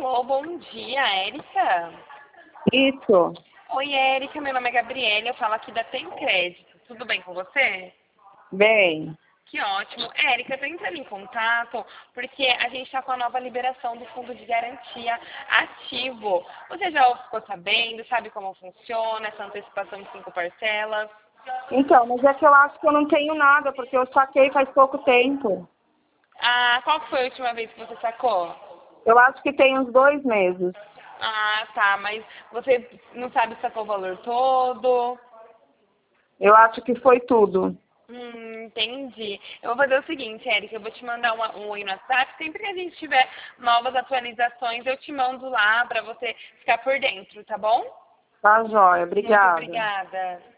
Alô, bom dia, Érica? Isso. Oi, Érica, meu nome é Gabriela, eu falo aqui da Tem Crédito. Tudo bem com você? Bem, Que ótimo. Érica, eu tô entrando em contato porque a gente está com a nova liberação do Fundo de Garantia ativo. Você já ficou sabendo, sabe como funciona essa antecipação de 5 parcelas? então, mas é que eu acho que eu não tenho nada, porque eu saquei faz pouco tempo. Ah, qual que foi a última vez que você sacou? Eu acho que tem uns 2 meses. Ah, tá, mas você não sabe se sacou o valor todo? Eu acho que foi tudo. Entendi. Eu vou fazer o seguinte, Érica, eu vou te mandar um oi no WhatsApp. Sempre que a gente tiver novas atualizações, eu te mando lá para você ficar por dentro, tá bom? Tá, joia. Muito Obrigada. obrigada.